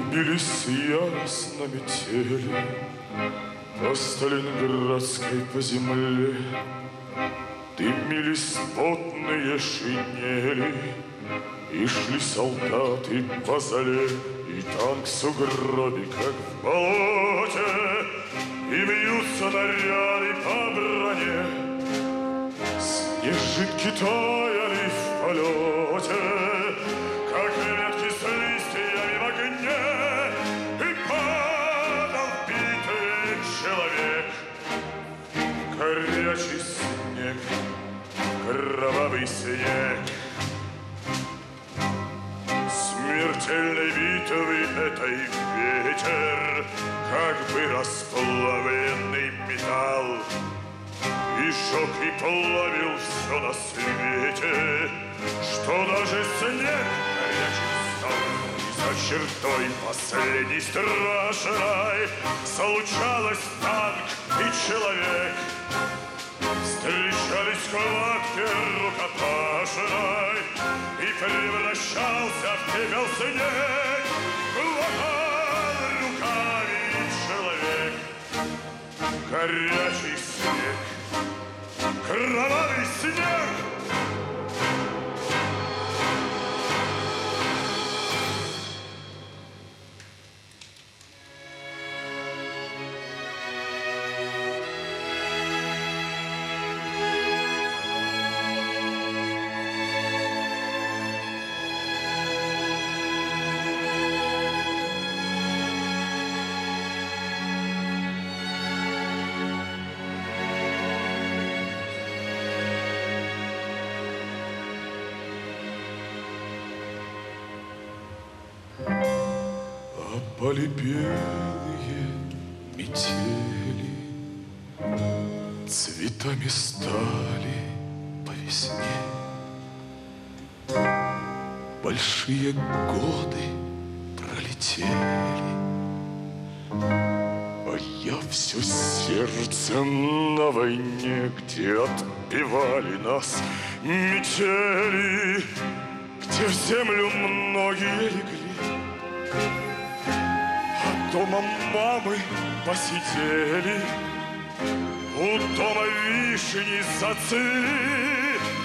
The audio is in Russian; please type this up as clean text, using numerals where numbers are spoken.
Тбилиси ясно метели по сталинградской по земле. Дымились потные шинели, и шли солдаты по зале, и танк в сугробе, как в болоте, и вьются наряды по броне. Снежинки таяли в полете, как ветки с листьями в огне, и падал битый человек. Горячий снег, кровавый снег. Смертельной битвы этой ветер, как бы расплавленный металл, и жег и плавил все на свете, что даже снег горячий стал. И за чертой последней страшной случалось танк и человек. Встречались в схватке рукопашной, и превращался в пепел снег. Глотал руками человек. Горячий снег, кровавый снег. Опали белые метели, цветами стали по весне. Большие годы пролетели, а я все сердце на войне, где отбивали нас метели, где в землю многие легли. Дома мамы посидели, у дома вишни зацвели,